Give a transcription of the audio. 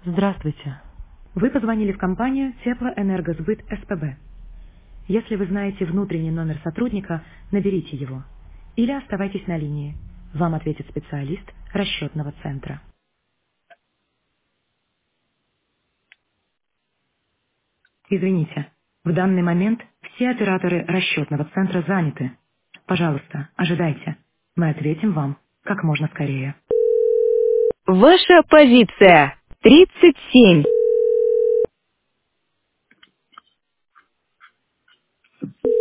Здравствуйте. Вы позвонили в компанию Теплоэнергосбыт СПБ. Если вы знаете внутренний номер сотрудника, наберите его. Или оставайтесь на линии. Вам ответит специалист расчетного центра. Извините, в данный момент все операторы расчетного центра заняты. Пожалуйста, ожидайте. Мы ответим вам как можно скорее. Ваша позиция 37.